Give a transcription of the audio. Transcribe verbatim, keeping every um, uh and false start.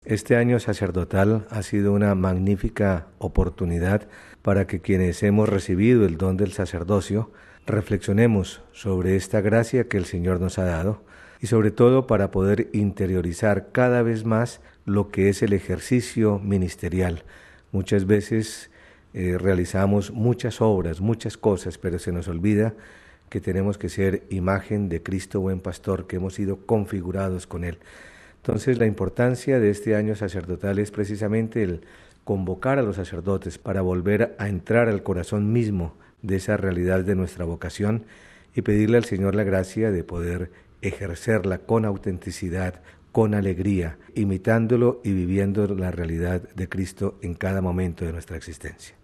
Este año sacerdotal ha sido una magnífica oportunidad para que quienes hemos recibido el don del sacerdocio reflexionemos sobre esta gracia que el Señor nos ha dado y sobre todo para poder interiorizar cada vez más lo que es el ejercicio ministerial. Muchas veces eh, realizamos muchas obras, muchas cosas, pero se nos olvida que tenemos que ser imagen de Cristo buen pastor, que hemos sido configurados con Él. Entonces la importancia de este año sacerdotal es precisamente el convocar a los sacerdotes para volver a entrar al corazón mismo de esa realidad de nuestra vocación y pedirle al Señor la gracia de poder ejercerla con autenticidad, con alegría, imitándolo y viviendo la realidad de Cristo en cada momento de nuestra existencia.